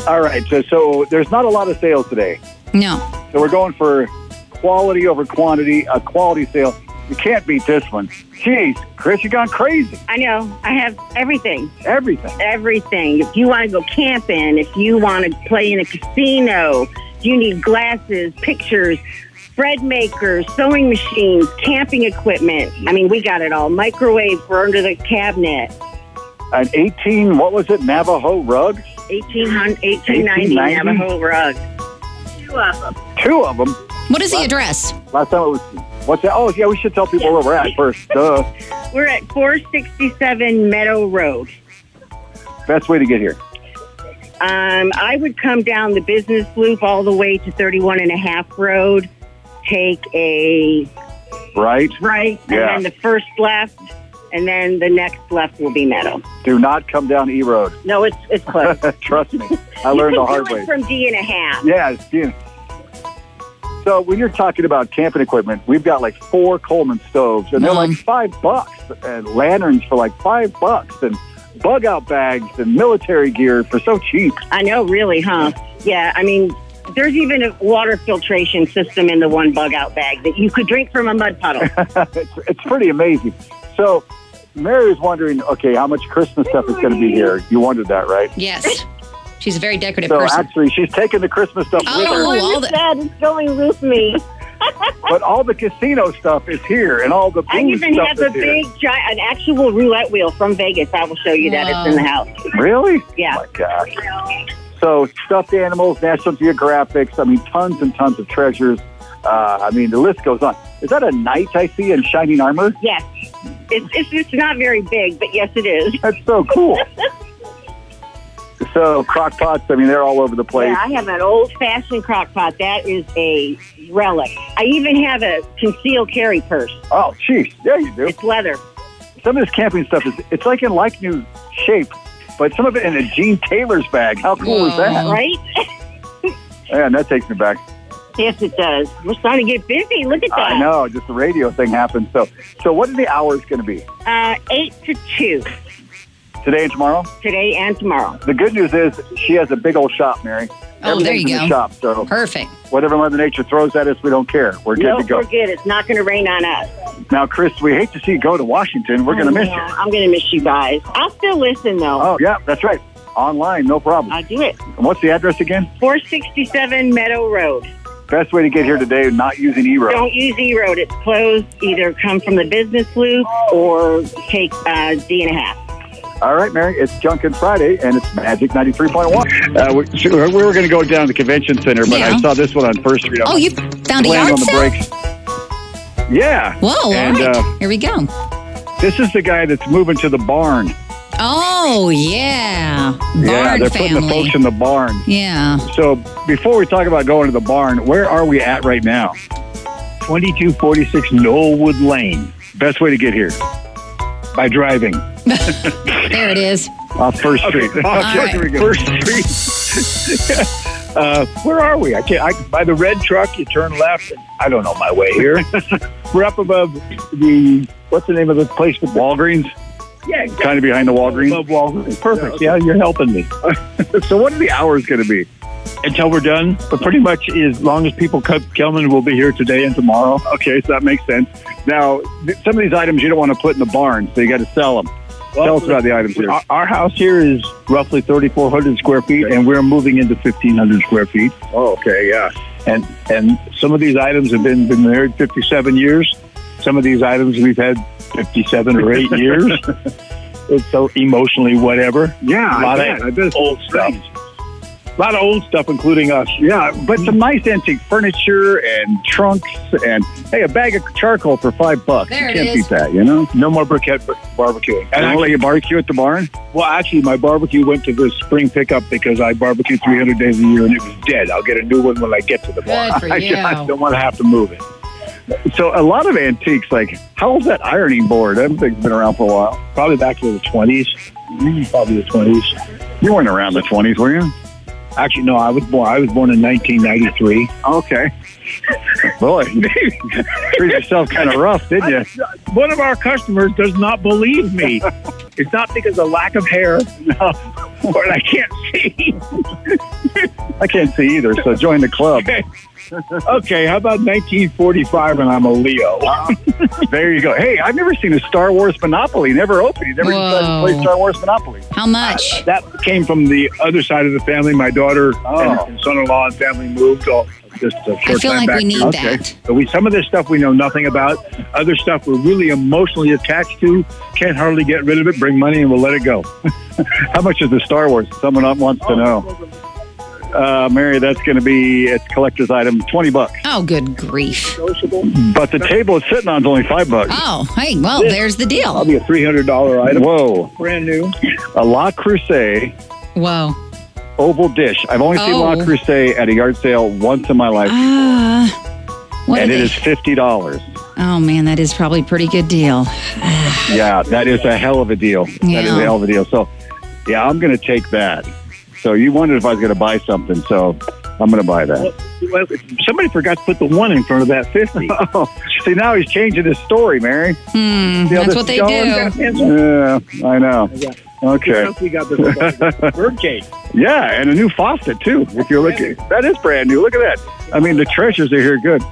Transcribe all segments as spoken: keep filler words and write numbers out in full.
All right, so, so there's not a lot of sales today. No. So we're going for quality over quantity, a quality sale. You can't beat this one. Jeez, Chris, you gone crazy. I know. I have everything. Everything. Everything. If you want to go camping, if you want to play in a casino, if you need glasses, pictures, bread makers, sewing machines, camping equipment. I mean, we got it all. Microwave for under the cabinet. An eighteen, what was it, Navajo rug? eighteen ninety Navajo rug. Two of them. Two of them? What is the address? Last time it was, what's that? Oh, yeah, we should tell people where we're at first. Duh. We're at four sixty-seven Meadow Road. Best way to get here? Um, I would come down the business loop all the way to thirty-one and a half Road, take a right, right, and yeah. then the first left, and then the next left will be Meadow. Do not come down E Road. No, it's it's close. Trust me, I learned the hard way. way. From D and a half. Yeah, it's D. So when you're talking about camping equipment, we've got like four Coleman stoves, and they're Mm. like five bucks, and lanterns for like five bucks, and bug out bags and military gear for so cheap. I know, really, huh? Yeah, I mean, there's even a water filtration system in the one bug out bag that you could drink from a mud puddle. it's, it's pretty amazing. So Mary was wondering, okay, how much Christmas stuff is going to be here? You wondered that, right? Yes. She's a very decorative So person. actually, she's taking the Christmas stuff Oh, with her. all the- That is going with me. But all the casino stuff is here, and all the booze I even stuff have is a here. big, giant, an actual roulette wheel from Vegas. I will show you that. Wow. It's in the house. Really? Yeah. Oh my gosh. So stuffed animals, National Geographics. I mean, tons and tons of treasures. Uh, I mean, the list goes on. Is that a knight I see in shining armor? Yes. It's, it's it's not very big, but yes, it is. That's so cool. So crock pots, I mean, they're all over the place. Yeah, I have an old-fashioned crock pot. That is a relic. I even have a concealed carry purse. Oh, jeez. Yeah, you do. It's leather. Some of this camping stuff, is it's like in like new shape, but some of it in a Gene Taylor's bag. How cool is that? Right? Man, that takes me back. Yes, it does. We're starting to get busy. Look at that. I know, just the radio thing happened. So, so what are the hours going to be? Uh, eight to two. Today and tomorrow? Today and tomorrow. The good news is she has a big old shop, Mary. Oh, there you Everything's in go. the shop, so Perfect. whatever Mother Nature throws at us, we don't care. We're good No, to go. we're good. It's not going to rain on us. Now, Chris, we hate to see you go to Washington. We're going to miss you. I'm going to miss you guys. I'll still listen, though. Oh, yeah, that's right. Online, no problem. I'll do it. And what's the address again? four sixty-seven Meadow Road. Best way to get here today, not using E-Road. Don't use E-Road. It's closed. Either come from the business loop or take uh, D and a half. All right, Mary, it's Junkin' Friday, and it's Magic ninety-three point one. Uh, we, so we were going to go down to the convention center, but Yeah. I saw this one on First Street. Oh, you found a Slammed yard on the sale? brakes. Yeah. Whoa, And, all right. uh, Here we go. This is the guy that's moving to the barn. Oh, yeah. Barn yeah, they're family. putting the folks in the barn. Yeah. So before we talk about going to the barn, where are we at right now? twenty-two forty-six Knollwood Lane. Best way to get here? By driving. There it is. Off First Street. Okay, right. here we go. First Street. uh, where are we? I can't. I, by the red truck, you turn left. And I don't know my way here. We're up above the, what's the name of the place? With the, Walgreens? yeah, Kind of behind the Walgreens? above Walgreens. Perfect. Yeah, you're helping me. So what are the hours going to be? Until we're done. But pretty much as long as people come, coming, we'll be here today and tomorrow. Okay, so that makes sense. Now, th- some of these items you don't want to put in the barn, so you got to sell them. Tell us about the items here. Our, our house here is roughly thirty-four hundred square feet, and we're moving into fifteen hundred square feet. Oh, okay, yeah. And and some of these items have been, been married fifty-seven years. Some of these items we've had fifty-seven or eight years. It's so emotionally whatever. Yeah, a lot I bet. I of bet it's old stuff. strange. A lot of old stuff, including us. Yeah, but some nice antique furniture and trunks and, hey, a bag of charcoal for five bucks. There you it can't is. beat that, you know? No more briquette bar- barbecuing. And And I'll I, let you barbecue at the barn? well, actually, my barbecue went to the spring pickup because I barbecue three hundred days a year, and it was dead. I'll get a new one when I get to the barn. Good for I you. just don't want to have to move it. So a lot of antiques, like, how old's that ironing board? That thing's been around for a while. Probably back to the twenties. Probably the twenties. You weren't around the twenties, were you? Actually, no, I was born. I was born in nineteen ninety-three. Okay. Boy, treated yourself kind of rough, didn't you? One of our customers does not believe me. It's not because of lack of hair, no, or I can't see. I can't see either, so join the club. Okay. Okay, how about nineteen forty-five and I'm a Leo? There you go. Hey, I've never seen a Star Wars Monopoly. Never opened. You never decided to play Whoa. Star Wars Monopoly. How much? That came from the other side of the family. My daughter Oh. and, and son-in-law and family moved all, just a short I feel time like back. we need Okay. that. So we, some of this stuff we know nothing about. Other stuff we're really emotionally attached to. Can't hardly get rid of it. Bring money and we'll let it go. How much is the Star Wars? Someone up wants to know. Uh, Mary, that's going to be it's collector's item, twenty bucks. Oh, good grief. But the table it's sitting on is only five bucks. Oh, hey, well, there's the deal. Probably a three hundred dollars item. Whoa, Brand new. a La Crusade Whoa. oval dish. I've only seen Oh. La Crusade at a yard sale once in my life, Uh, what and are it they? is fifty dollars. Oh, man, that is probably a pretty good deal. Yeah, that is a hell of a deal. That is Yeah. a hell of a deal. So, yeah, I'm going to take that. So you wondered if I was going to buy something, so I'm going to buy that. Well, somebody forgot to put the one in front of that fifty. Oh, see, now he's changing his story, Mary. Hmm, See how that's this what is they going? do. Yeah, I know. Okay. We got the bird cage. Yeah, and a new faucet, too. If you're looking, that is brand new. Look at that. I mean, the treasures are here good.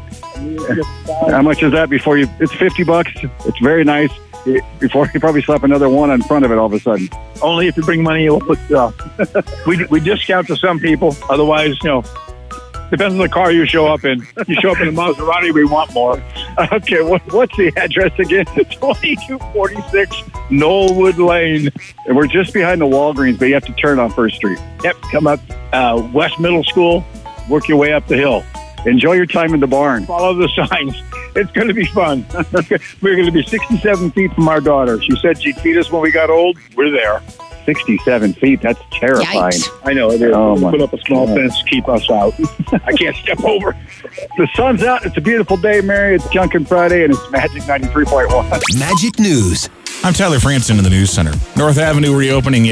How much is that before you? It's fifty bucks. It's very nice. Before you probably slap another one in front of it all of a sudden. Only if you bring money, we'll put. Uh, we we discount to some people. Otherwise, you know, depends on the car you show up in. You show up in a Maserati, we want more. Okay, what, what's the address again? twenty-two forty-six Knollwood Lane. And we're just behind the Walgreens, but you have to turn on First Street. Yep, come up uh, West Middle School. Work your way up the hill. Enjoy your time in the barn. Follow the signs. It's going to be fun. We're going to be sixty-seven feet from our daughter. She said she'd feed us when we got old. We're there. sixty-seven feet. That's terrifying. Yikes. I know. They're Oh, we'll my put up a small God. fence to keep us out. I can't step over. The sun's out. It's a beautiful day, Mary. It's Junkin' Friday, and it's Magic ninety-three point one. Magic News. I'm Tyler Franson in the News Center. North Avenue reopening